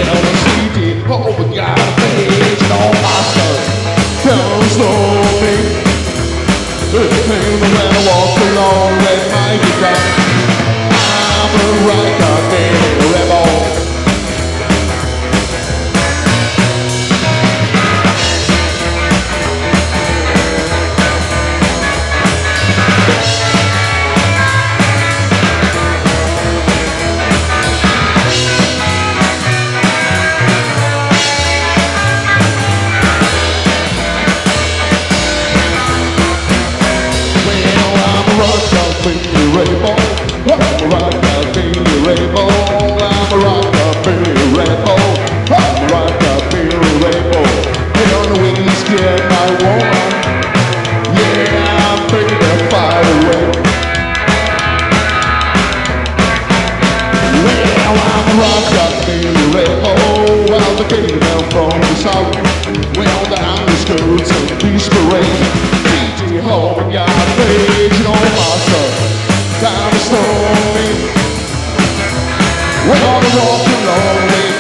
down the street, oh, we got a page on my son. Don't slow me. Everything when I walk along, let my guitar. I'm a rock-a-bye rebel. Rock-a-bye rebel. I'm a rock-a-bye rebel. I'm a rock-a-bye rebel. I'm a rock-a-bye rebel. Get on the wings, get my woman. Yeah, I'm bringing the fire away. Well, I'm a rock-a-bye rebel. Well, the king down from the south. Well, down the skirts of the peace parade. Oh, we got a page on my son. Time to slow me. We're gonna walk along.